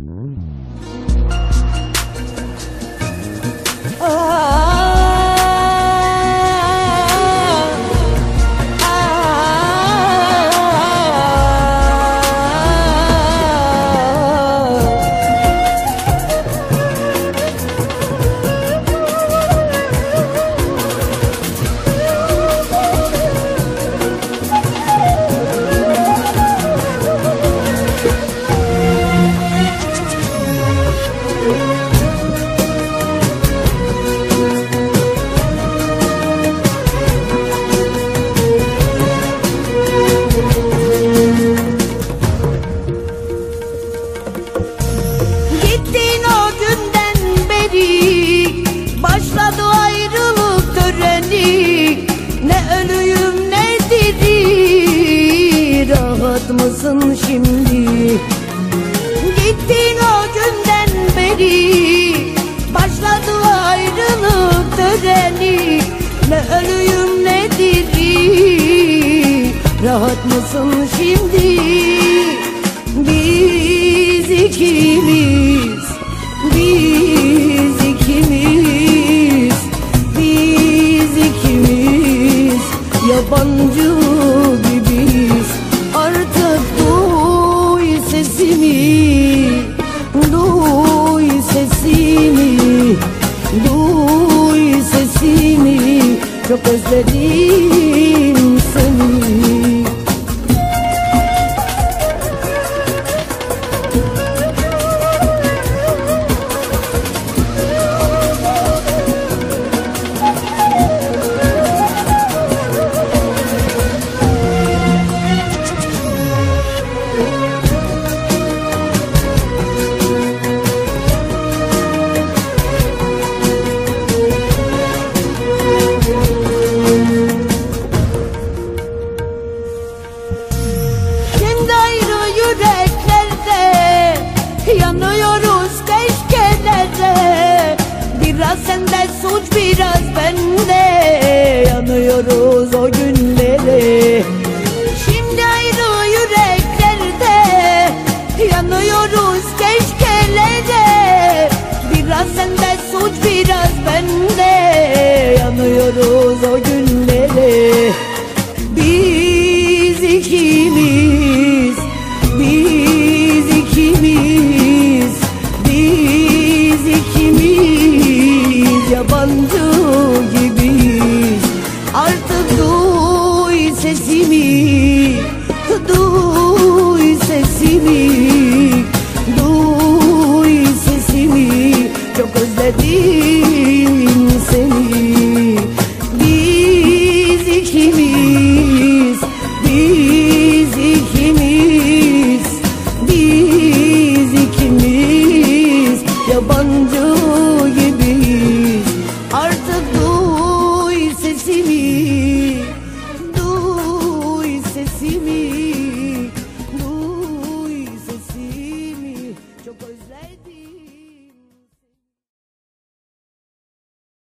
Gittin o günden beri, başladı ayrılık töreni. Ne ölüyüm ne diri, rahat mısın şimdi? Gittin o günden beri, başladı ayrılık töreni. Ne ölüyüm ne diri, rahat mısın şimdi? Biz ikimiz, biz ikimiz, biz ikimiz yabancı gibiyiz. Artık duy sesimi, duy sesimi, duy sesimi. Çok özledim seni. Yanıyoruz keşkelerde, biraz sende suç biraz bende. Yanıyoruz o günlere. Şimdi ayrı yüreklerde, yanıyoruz keşkelerde. Biraz sende suç biraz bende. Yanıyoruz o günlere.